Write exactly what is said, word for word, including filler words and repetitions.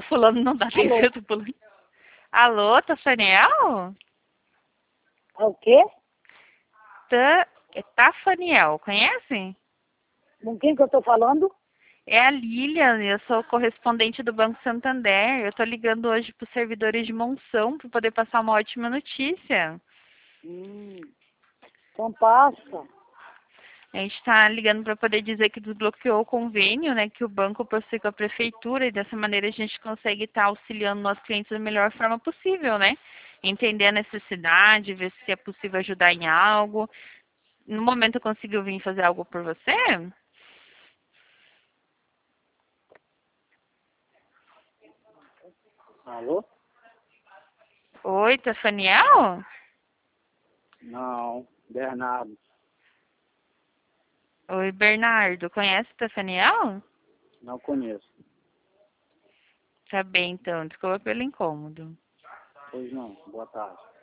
fulano não dá atenção do fulano. Alô, Tafaniel? É o quê? Ta, é Tafaniel, conhece? Com quem que eu tô falando? É a Lilian, eu sou correspondente do Banco Santander. Eu tô ligando hoje para os servidores de Monção para poder passar uma ótima notícia. Hum, então passa. A gente está ligando para poder dizer que desbloqueou o convênio, né, que o banco possui com a prefeitura, e dessa maneira a gente consegue estar auxiliando nossos clientes da melhor forma possível, né? Entender a necessidade, ver se é possível ajudar em algo. No momento conseguiu vir fazer algo por você? Alô? Oi, Tafaniel? Não, Bernardo. Oi, Bernardo. Conhece o Tafaniel? Não conheço. Tá bem, então. Desculpa pelo incômodo. Pois não, boa tarde.